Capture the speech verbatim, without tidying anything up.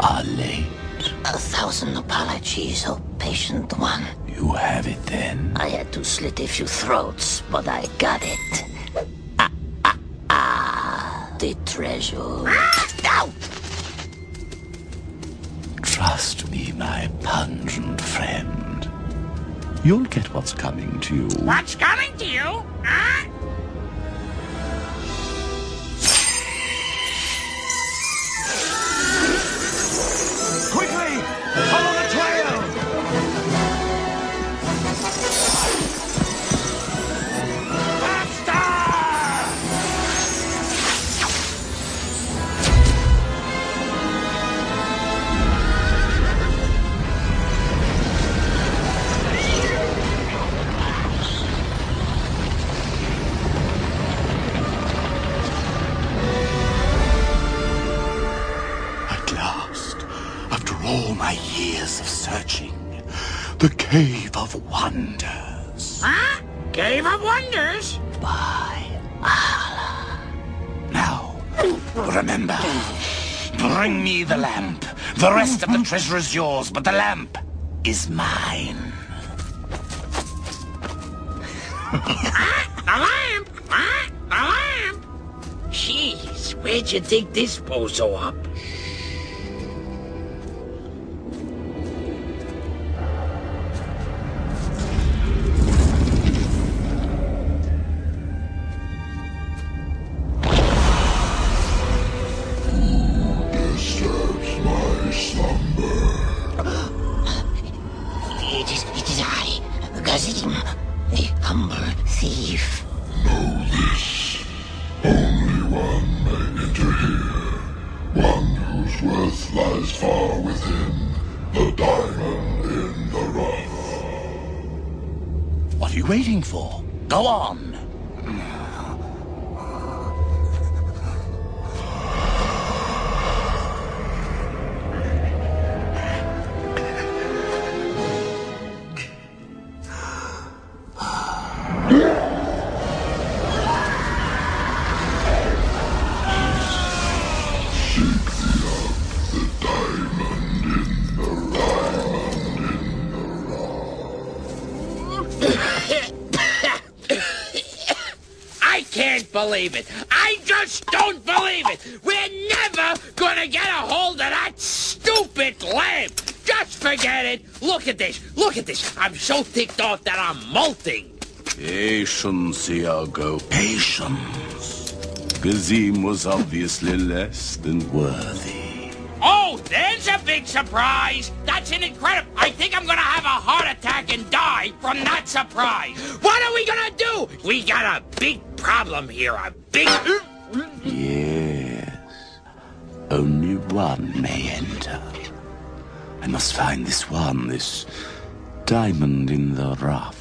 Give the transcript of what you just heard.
are late. A thousand apologies, oh patient one. You have it then. I had to slit a few throats, but I got it. Ah, ah, ah, the treasure. Ah, ow! Trust me, my pungent friend. You'll get what's coming to you. What's coming to you? Huh? Quickly! Follow the trail! All my years of searching, the Cave of Wonders. Huh? Cave of Wonders? By Allah. Now, remember, bring me the lamp. The rest of the treasure is yours, but the lamp is mine. Ah, the lamp? Ah, the lamp? Jeez, where'd you dig this bozo up? It is, it is I, Gazim, a humble thief. Know this. Only one may enter here. One whose worth lies far within the diamond in the rough. What are you waiting for? Go on. I can't believe it. I just don't believe it. We're never gonna get a hold of that stupid lamp. Just forget it. Look at this. Look at this. I'm so ticked off that I'm molting. Patience, Iago, patience. Gazim was obviously less than worthy. Oh, there's a big surprise. That's an incredible... I think I'm gonna have a heart attack and die from that surprise. What are we gonna do? We got a big problem here. A big... Yes. Only one may enter. I must find this one, this diamond in the rough.